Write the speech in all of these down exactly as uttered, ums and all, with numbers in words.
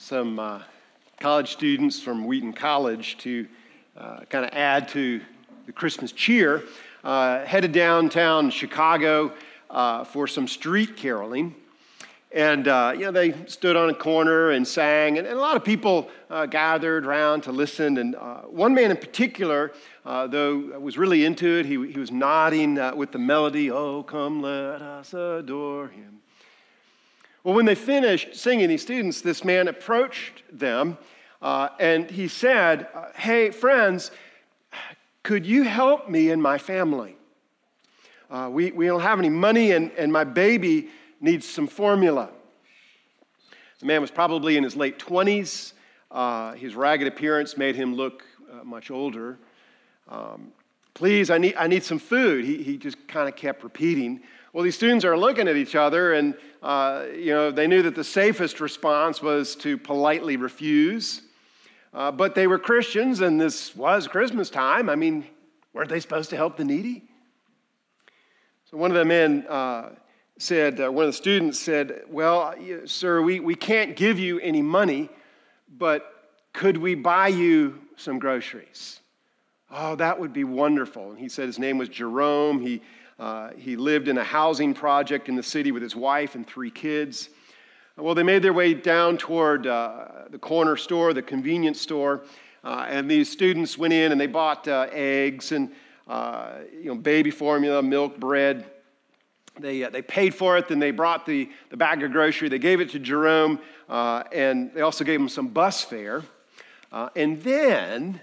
some uh, college students from Wheaton College to uh, kind of add to the Christmas cheer, uh, headed downtown Chicago uh, for some street caroling. And, uh, you know, they stood on a corner and sang, and, and a lot of people uh, gathered around to listen. And uh, one man in particular, uh, though, was really into it. He, he was nodding uh, with the melody, "Oh, come let us adore him." Well, when they finished singing, these students, this man approached them, uh, and he said, "Hey, friends, could you help me and my family? Uh, we, we don't have any money, and, and my baby needs some formula." The man was probably in his late twenties. Uh, his ragged appearance made him look uh, much older. Um, Please, I need I need some food. He, he just kind of kept repeating. Well, these students are looking at each other, and uh, you know they knew that the safest response was to politely refuse. Uh, but they were Christians, and this was Christmas time. I mean, weren't they supposed to help the needy? So one of the men uh, said, uh, one of the students said, "Well, sir, we, we can't give you any money, but could we buy you some groceries?" "Oh, that would be wonderful." And he said his name was Jerome. He, uh, he lived in a housing project in the city with his wife and three kids. Well, they made their way down toward uh, the corner store, the convenience store, uh, and these students went in and they bought uh, eggs and uh, you know baby formula, milk, bread. They uh, they paid for it, then they brought the, the bag of grocery. They gave it to Jerome, uh, and they also gave him some bus fare. Uh, and then...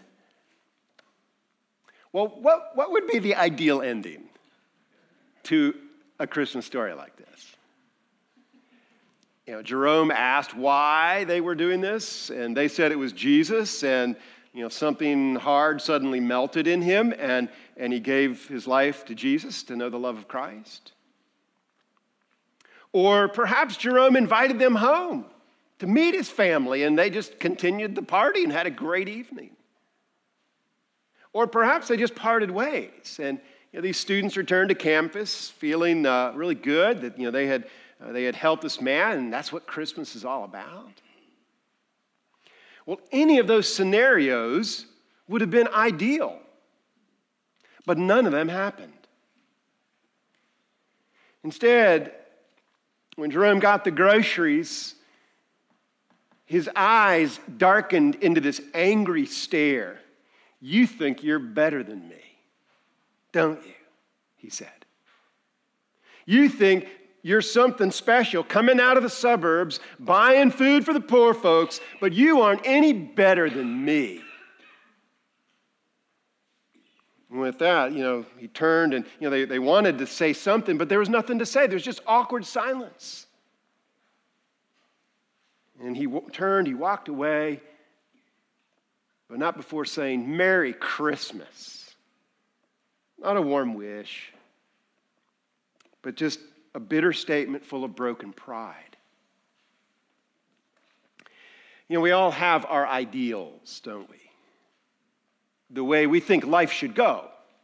Well, what, what would be the ideal ending to a Christmas story like this? You know, Jerome asked why they were doing this, and they said it was Jesus, and you know, something hard suddenly melted in him, and, and he gave his life to Jesus to know the love of Christ. Or perhaps Jerome invited them home to meet his family, and they just continued the party and had a great evening. Or perhaps they just parted ways, and you know, these students returned to campus feeling uh, really good that you know they had uh, they had helped this man, and that's what Christmas is all about. Well, any of those scenarios would have been ideal, but none of them happened. Instead, when Jerome got the groceries, his eyes darkened into this angry stare. "You think you're better than me, don't you?" he said. "You think you're something special coming out of the suburbs, buying food for the poor folks, but you aren't any better than me." And with that, you know, he turned and, you know, they, they wanted to say something, but there was nothing to say. There's just awkward silence. And he w- turned, he walked away, but not before saying, "Merry Christmas." Not a warm wish, but just a bitter statement full of broken pride. You know, we all have our ideals, don't we? The way we think life should go.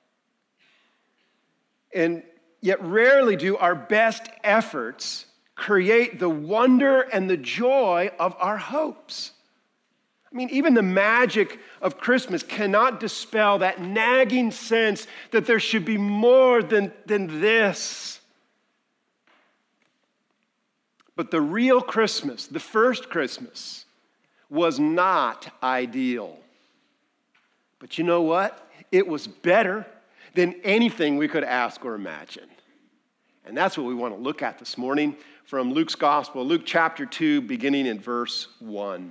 And yet rarely do our best efforts create the wonder and the joy of our hopes. I mean, even the magic of Christmas cannot dispel that nagging sense that there should be more than, than this. But the real Christmas, the first Christmas, was not ideal. But you know what? It was better than anything we could ask or imagine. And that's what we want to look at this morning from Luke's Gospel, Luke chapter two, beginning in verse one.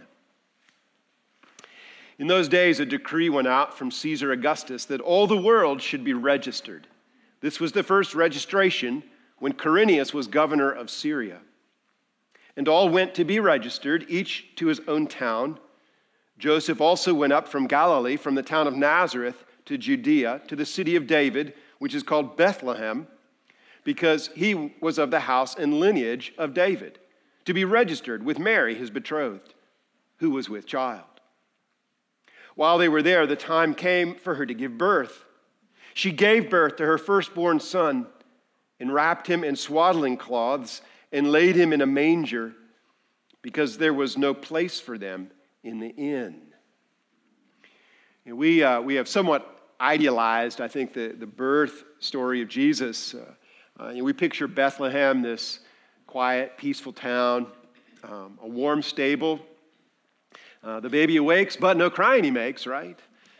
In those days, a decree went out from Caesar Augustus that all the world should be registered. This was the first registration when Quirinius was governor of Syria. And all went to be registered, each to his own town. Joseph also went up from Galilee, from the town of Nazareth to Judea, to the city of David, which is called Bethlehem, because he was of the house and lineage of David, to be registered with Mary, his betrothed, who was with child. While they were there, the time came for her to give birth. She gave birth to her firstborn son and wrapped him in swaddling cloths and laid him in a manger because there was no place for them in the inn. And we, uh, we have somewhat idealized, I think, the, the birth story of Jesus. Uh, uh, you know, we picture Bethlehem, this quiet, peaceful town, um, a warm stable. Uh, the baby awakes, but no crying he makes, right?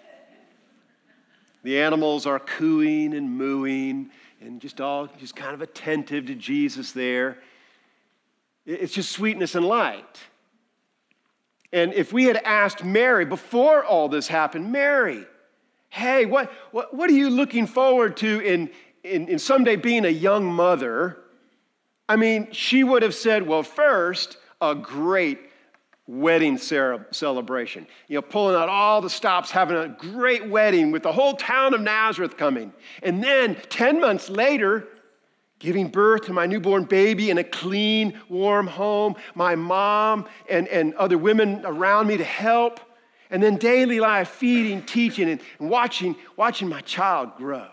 The animals are cooing and mooing and just all just kind of attentive to Jesus there. It's just sweetness and light. And if we had asked Mary before all this happened, Mary, hey, what, what, what are you looking forward to in, in, in someday being a young mother? I mean, she would have said, well, first, a great wedding celebration. You know, pulling out all the stops, having a great wedding with the whole town of Nazareth coming. And then ten months later, giving birth to my newborn baby in a clean, warm home, my mom and, and other women around me to help. And then daily life, feeding, teaching, and, and watching, watching my child grow.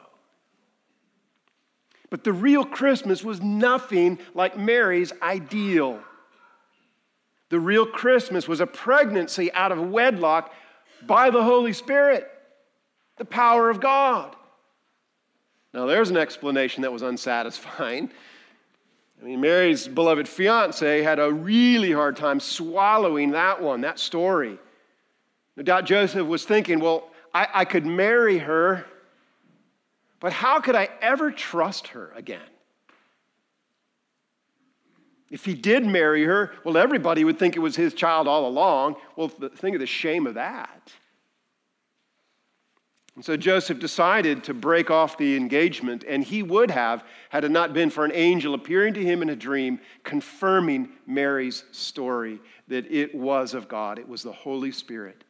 But the real Christmas was nothing like Mary's ideal. The real Christmas was a pregnancy out of wedlock by the Holy Spirit, the power of God. Now, there's an explanation that was unsatisfying. I mean, Mary's beloved fiance had a really hard time swallowing that one, that story. No doubt Joseph was thinking, well, I, I could marry her, but how could I ever trust her again? If he did marry her, well, everybody would think it was his child all along. Well, think of the shame of that. And so Joseph decided to break off the engagement, and he would have, had it not been for an angel appearing to him in a dream, confirming Mary's story, that it was of God. It was the Holy Spirit.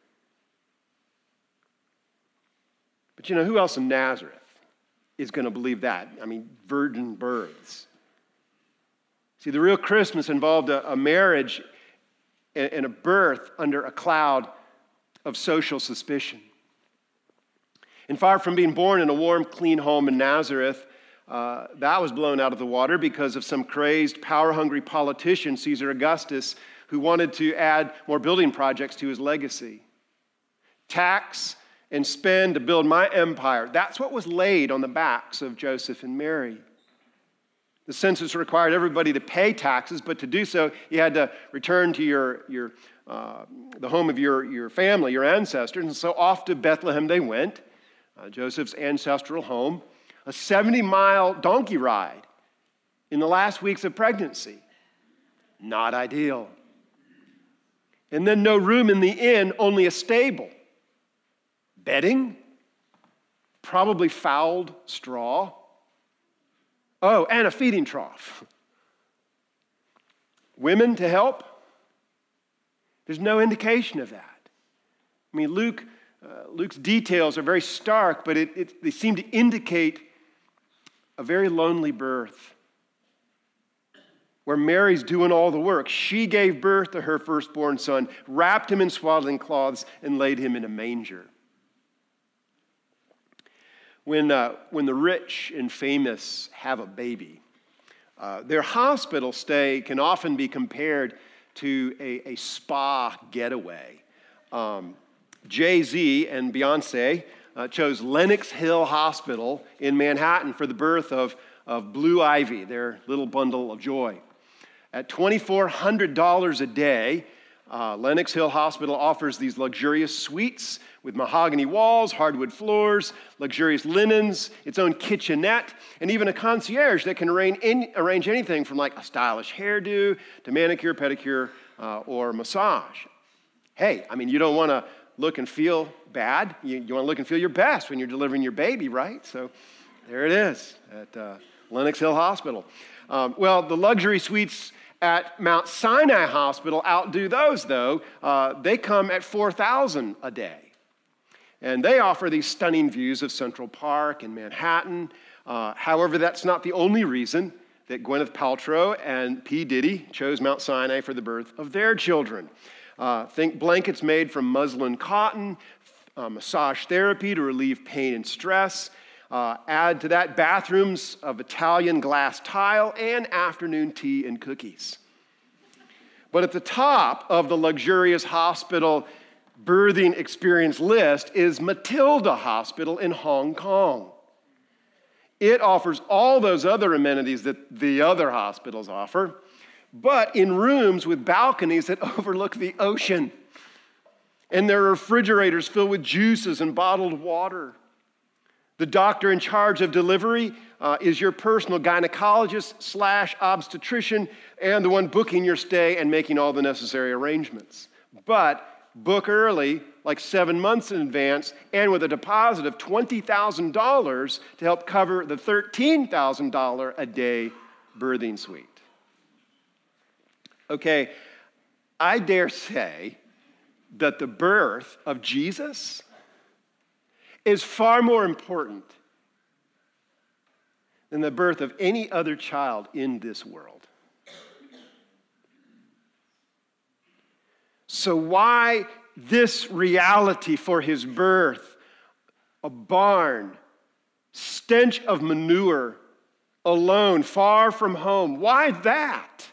But you know, who else in Nazareth is going to believe that? I mean, virgin births. See, the real Christmas involved a, a marriage and, and a birth under a cloud of social suspicion. And far from being born in a warm, clean home in Nazareth, uh, that was blown out of the water because of some crazed, power-hungry politician, Caesar Augustus, who wanted to add more building projects to his legacy. Tax and spend to build my empire. That's what was laid on the backs of Joseph and Mary. The census required everybody to pay taxes, but to do so, you had to return to your, your uh, the home of your, your family, your ancestors. And so off to Bethlehem they went, uh, Joseph's ancestral home, a seventy-mile donkey ride in the last weeks of pregnancy. Not ideal. And then no room in the inn, only a stable. Bedding, probably fouled straw. Oh, and a feeding trough. Women to help? There's no indication of that. I mean, Luke, uh, Luke's details are very stark, but it, it, they seem to indicate a very lonely birth where Mary's doing all the work. She gave birth to her firstborn son, wrapped him in swaddling cloths, and laid him in a manger. When, uh, when the rich and famous have a baby, uh, their hospital stay can often be compared to a, a spa getaway. Um, Jay-Z and Beyonce uh, chose Lenox Hill Hospital in Manhattan for the birth of, of Blue Ivy, their little bundle of joy. At two thousand four hundred dollars a day, uh, Lenox Hill Hospital offers these luxurious suites with mahogany walls, hardwood floors, luxurious linens, its own kitchenette, and even a concierge that can arrange, in, arrange anything from like a stylish hairdo to manicure, pedicure, uh, or massage. Hey, I mean, you don't want to look and feel bad. You, you want to look and feel your best when you're delivering your baby, right? So there it is at uh, Lenox Hill Hospital. Um, well, the luxury suites at Mount Sinai Hospital outdo those, though. Uh, they come at four thousand dollars a day. And they offer these stunning views of Central Park and Manhattan. Uh, however, that's not the only reason that Gwyneth Paltrow and P. Diddy chose Mount Sinai for the birth of their children. Uh, think blankets made from muslin cotton, uh, massage therapy to relieve pain and stress. Uh, add to that bathrooms of Italian glass tile and afternoon tea and cookies. But at the top of the luxurious hospital birthing experience list is Matilda Hospital in Hong Kong. It offers all those other amenities that the other hospitals offer, but in rooms with balconies that overlook the ocean. And there are refrigerators filled with juices and bottled water. The doctor in charge of delivery uh, is your personal gynecologist slash obstetrician and the one booking your stay and making all the necessary arrangements. But book early, like seven months in advance, and with a deposit of twenty thousand dollars to help cover the thirteen thousand dollars a day birthing suite. Okay, I dare say that the birth of Jesus is far more important than the birth of any other child in this world. So why this reality for his birth? A barn, stench of manure, alone, far from home. Why that?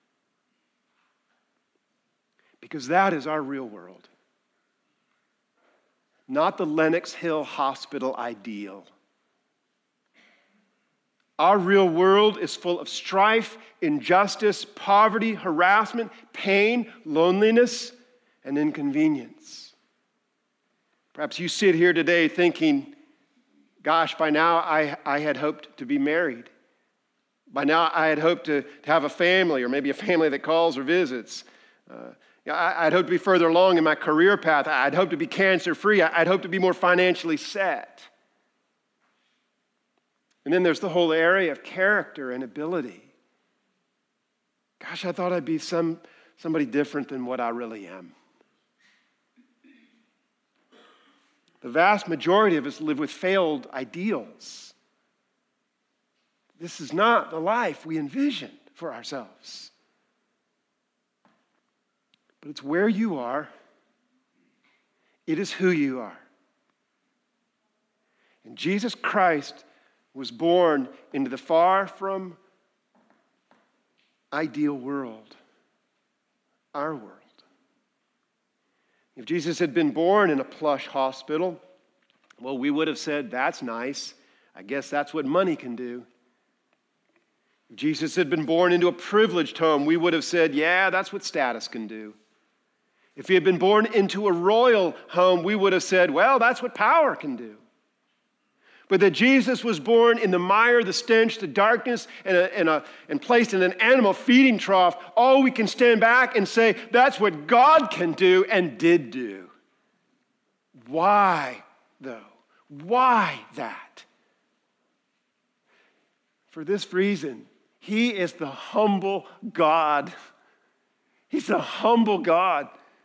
Because that is our real world. Not the Lenox Hill Hospital ideal. Our real world is full of strife, injustice, poverty, harassment, pain, loneliness, and inconvenience. Perhaps you sit here today thinking, gosh, by now I, I had hoped to be married. By now I had hoped to, to have a family, or maybe a family that calls or visits. Uh, I'd hope to be further along in my career path. I'd hope to be cancer-free. I'd hope to be more financially set. And then there's the whole area of character and ability. Gosh, I thought I'd be some, somebody different than what I really am. The vast majority of us live with failed ideals. This is not the life we envisioned for ourselves. But it's where you are. It is who you are. And Jesus Christ was born into the far from ideal world, our world. If Jesus had been born in a plush hospital, well, we would have said, that's nice. I guess that's what money can do. If Jesus had been born into a privileged home, we would have said, yeah, that's what status can do. If he had been born into a royal home, we would have said, well, that's what power can do. But that Jesus was born in the mire, the stench, the darkness, and, a, and, a, and placed in an animal feeding trough, all we can stand back and say, that's what God can do and did do. Why, though? Why that? For this reason, he is the humble God. He's the humble God.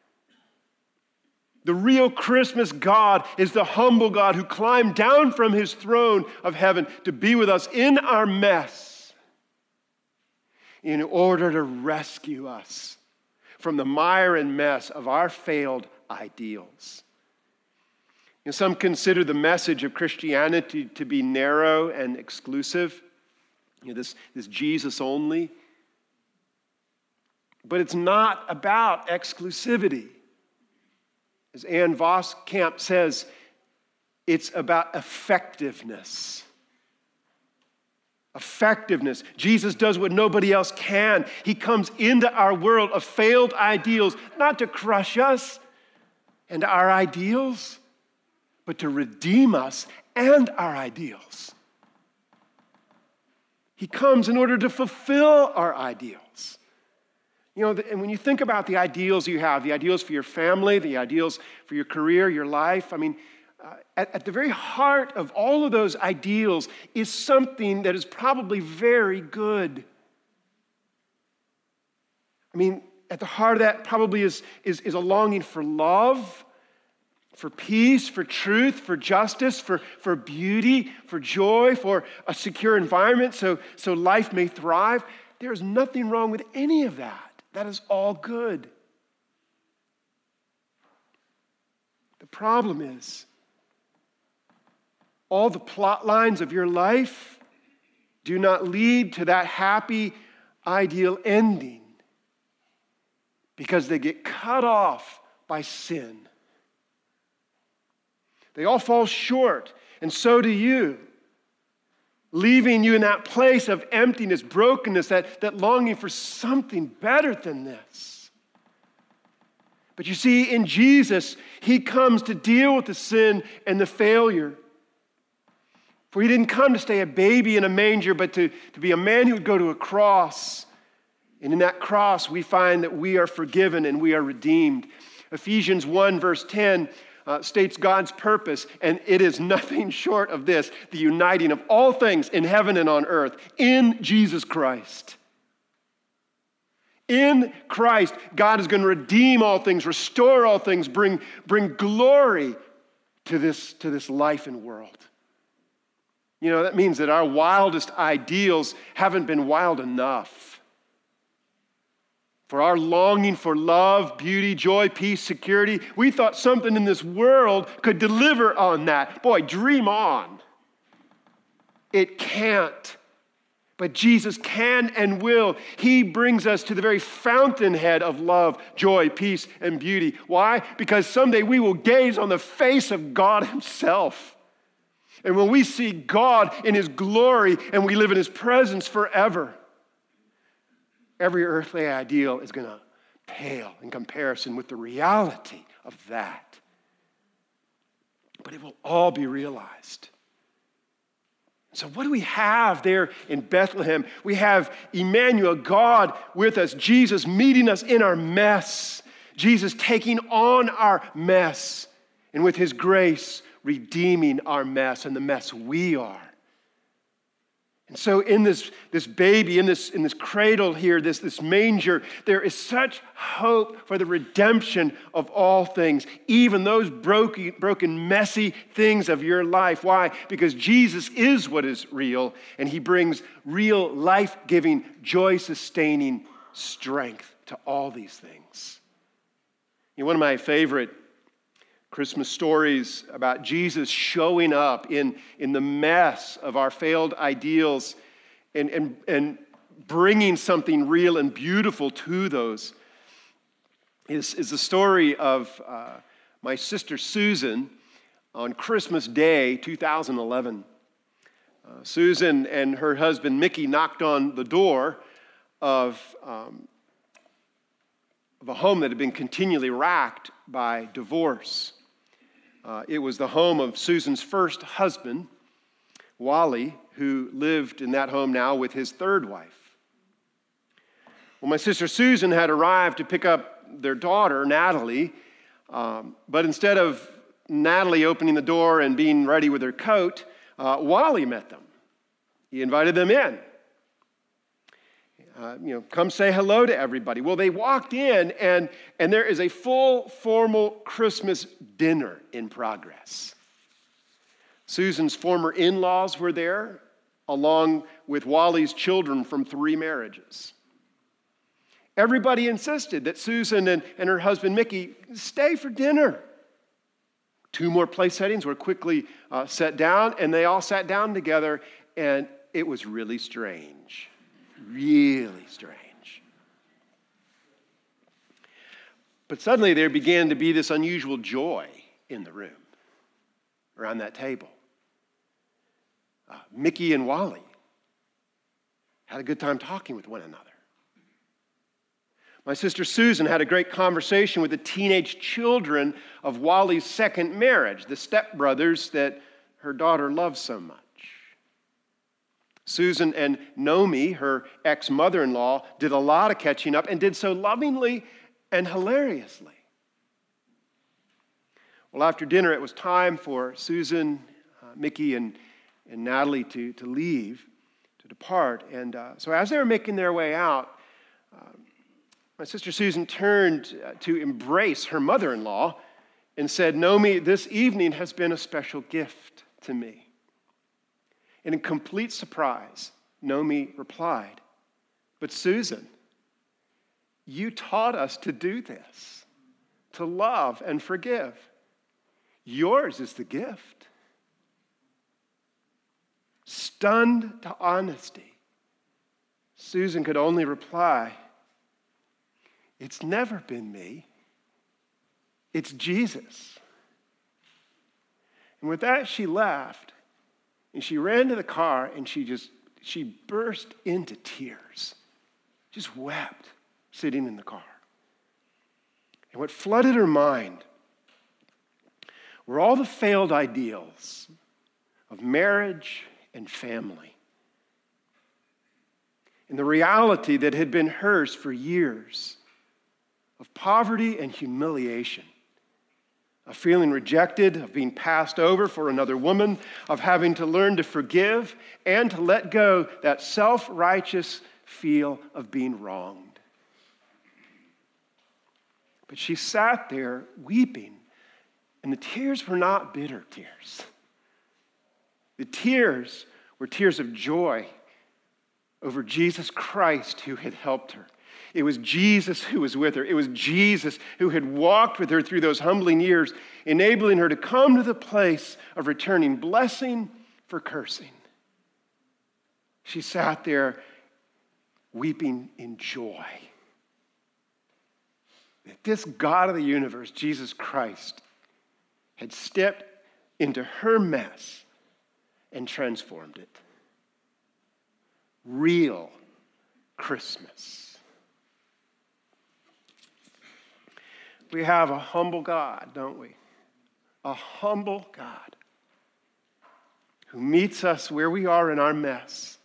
The real Christmas God is the humble God who climbed down from his throne of heaven to be with us in our mess in order to rescue us from the mire and mess of our failed ideals. And some consider the message of Christianity to be narrow and exclusive, you know, this, this Jesus only. But it's not about exclusivity. As Ann Voskamp says, it's about effectiveness. Effectiveness. Jesus does what nobody else can. He comes into our world of failed ideals, not to crush us and our ideals, but to redeem us and our ideals. He comes in order to fulfill our ideals. You know, and when you think about the ideals you have, the ideals for your family, the ideals for your career, your life, I mean, uh, at, at the very heart of all of those ideals is something that is probably very good. I mean, at the heart of that probably is, is, is a longing for love, for peace, for truth, for justice, for, for beauty, for joy, for a secure environment so, so life may thrive. There's nothing wrong with any of that. That is all good. The problem is, all the plot lines of your life do not lead to that happy, ideal ending. because they get cut off by sin. They all fall short, and so do you, leaving you in that place of emptiness, brokenness, that, that longing for something better than this. But you see, in Jesus, he comes to deal with the sin and the failure. For he didn't come to stay a baby in a manger, but to, to be a man who would go to a cross. And in that cross, we find that we are forgiven and we are redeemed. Ephesians one, verse ten, Uh, states God's purpose, and it is nothing short of this, the uniting of all things in heaven and on earth in Jesus Christ. In Christ, God is going to redeem all things, restore all things, bring, bring glory to this, to this life and world. You know, that means that our wildest ideals haven't been wild enough. For our longing for love, beauty, joy, peace, security, we thought something in this world could deliver on that. Boy, dream on. It can't. But Jesus can and will. He brings us to the very fountainhead of love, joy, peace, and beauty. Why? Because someday we will gaze on the face of God himself. And when we see God in his glory and we live in his presence forever, every earthly ideal is going to pale in comparison with the reality of that. But it will all be realized. So what do we have there in Bethlehem? We have Emmanuel, God with us, Jesus meeting us in our mess, Jesus taking on our mess, and with his grace, redeeming our mess and the mess we are. And so in this, this baby, in this, in this cradle here, this, this manger, there is such hope for the redemption of all things, even those broken, broken, messy things of your life. Why? Because Jesus is what is real, and he brings real, life-giving, joy-sustaining strength to all these things. You know, one of my favorite Christmas stories about Jesus showing up in, in the mess of our failed ideals and, and, and bringing something real and beautiful to those is, is the story of uh, my sister Susan on Christmas Day, two thousand eleven. Uh, Susan and her husband Mickey knocked on the door of, um, of a home that had been continually racked by divorce. Uh, it was the home of Susan's first husband, Wally, who lived in that home now with his third wife. Well, my sister Susan had arrived to pick up their daughter, Natalie, um, but instead of Natalie opening the door and being ready with her coat, uh, Wally met them. He invited them in. Uh, you know, come say hello to everybody. Well, they walked in, and, and there is a full, formal Christmas dinner in progress. Susan's former in-laws were there, along with Wally's children from three marriages. Everybody insisted that Susan and, and her husband, Mickey, stay for dinner. Two more place settings were quickly uh, set down, and they all sat down together, and it was really strange. Really strange. But suddenly there began to be this unusual joy in the room, around that table. Uh, Mickey and Wally had a good time talking with one another. My sister Susan had a great conversation with the teenage children of Wally's second marriage, the stepbrothers that her daughter loves so much. Susan and Nomi, her ex-mother-in-law, did a lot of catching up and did so lovingly and hilariously. Well, after dinner, it was time for Susan, uh, Mickey, and, and Natalie to, to leave, to depart. And uh, so as they were making their way out, uh, my sister Susan turned uh, to embrace her mother-in-law and said, Nomi, this evening has been a special gift to me. And in complete surprise, Nomi replied, but Susan, you taught us to do this, to love and forgive. Yours is the gift. Stunned to honesty, Susan could only reply, It's never been me. It's Jesus. And with that, she laughed, and she ran to the car, and she just, she burst into tears, just wept, sitting in the car. And what flooded her mind were all the failed ideals of marriage and family, and the reality that had been hers for years of poverty and humiliation, of feeling rejected, of being passed over for another woman, of having to learn to forgive and to let go that self-righteous feel of being wronged. But she sat there weeping, and the tears were not bitter tears. The tears were tears of joy over Jesus Christ who had helped her. It was Jesus who was with her. It was Jesus who had walked with her through those humbling years, enabling her to come to the place of returning blessing for cursing. She sat there weeping in joy that this God of the universe, Jesus Christ, had stepped into her mess and transformed it. Real Christmas. We have a humble God, don't we? A humble God who meets us where we are in our mess.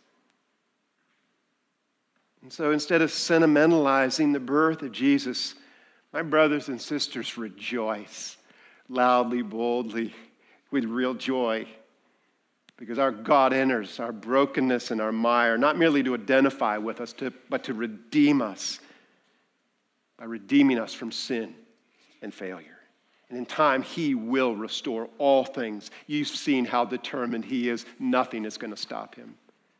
And so instead of sentimentalizing the birth of Jesus, my brothers and sisters, rejoice loudly, boldly, with real joy. Because our God enters our brokenness and our mire, not merely to identify with us, to, but to redeem us by redeeming us from sin and failure. And in time, he will restore all things. You've seen how determined he is. Nothing is going to stop him.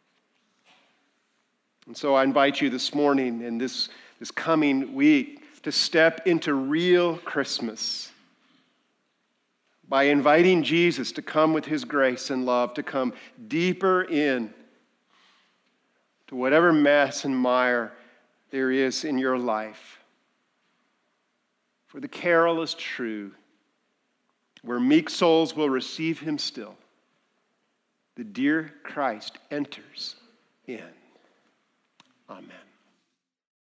And so I invite you this morning and this, this coming week to step into real Christmas by inviting Jesus to come with his grace and love, to come deeper in to whatever mess and mire there is in your life. For the carol is true, where meek souls will receive him still. The dear Christ enters in. Amen.